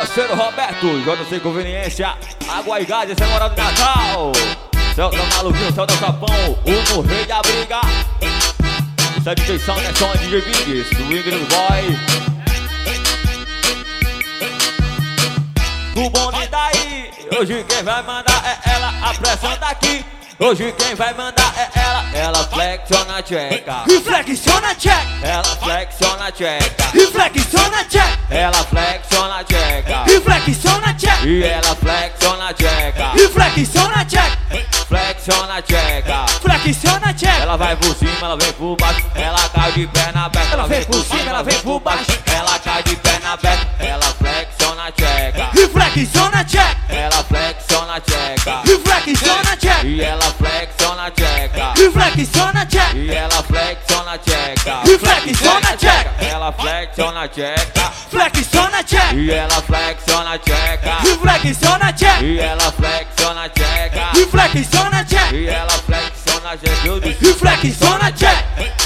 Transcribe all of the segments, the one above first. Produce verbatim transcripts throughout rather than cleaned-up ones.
parceiro Roberto, J C Conveniência, Água e Gás, esse é Moral do Natal. Celta Maluquinho, Celta Sapão, o no rei da briga. Essa D J Sound é som D J Big, Swing no Boy. O bonde daí, hoje quem vai mandar é ela, a pressão tá aqui. Hoje quem vai mandar é ela, ela flexiona a tcheca. E flexiona a tcheca. Ela flexiona a tcheca. E flexiona a tcheca. Ela flexiona a tcheca. E flexiona a tcheca. E ela flexiona a tcheca. E flexiona a tcheca. Flexiona a tcheca. Flexiona a tcheca. Ela vai por cima, ela vem por baixo. Ela cai de perna aberta. Ela vem por cima, ela vem por baixo. Ela cai de perna aberta. Ela flexiona a tcheca. E flexiona a tcheca. Ela flexiona a tcheca. E flexiona a tcheca. E ela flexiona a tcheca. E flexiona a tcheca. E ela flexiona a tcheca. E flexiona a tcheca. Ela flexiona a tcheca. Flexiona a tcheca. E ela flexiona a tcheca. E flexiona a tcheca. E ela flexiona a tcheca. E flexiona a tcheca. E ela flexiona a tcheca. Eu disse E flexiona a tcheca.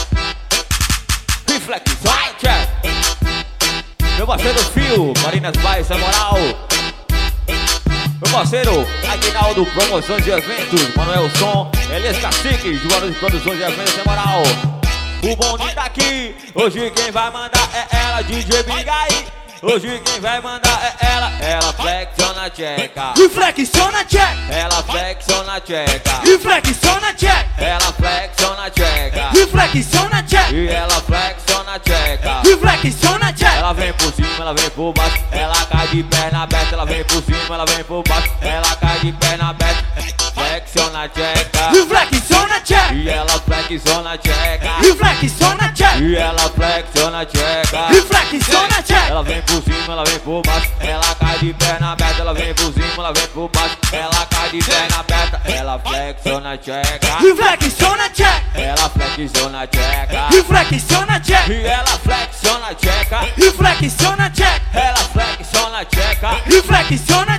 e flexiona a tcheca. Meu parceiro Fio, Marinas Vai, essa moral. Meu parceiro Aguinaldo, promoções e eventos. Manuel Som, Elias Cacique, João de produções e eventos, sem moral. O bonde tá aqui, hoje quem vai mandar é ela, D J Big aí. Hoje quem vai mandar é ela, ela flexiona a tcheca. E flexiona a tcheca. Ela flexiona a tcheca. E flexiona a tcheca. Ela flexiona a tcheca. E flexiona a tcheca. E ela flexiona a tcheca. E flexiona a tcheca. Ela vem por cima, ela vem por baixo. Ela cai de perna aberta. Ela vem por cima, ela vem por baixo. Ela cai de perna aberta. Flexiona a tcheca. E flexiona a tcheca. E ela flexiona a tcheca. E flexiona a tcheca. E ela flexiona a tcheca. E flexiona a tcheca. Ela vem por cima, ela vem por baixo. Ela cai de perna aberta. Ela vem por cima, ela vem por baixo. Ela cai de perna aberta. Ela flexiona a tcheca. E flexiona a tcheca. Ela flexiona a tcheca. E flexiona a tcheca. E ela flexiona a tcheca. E flexiona a tcheca. Ela flexiona a tcheca. E flexiona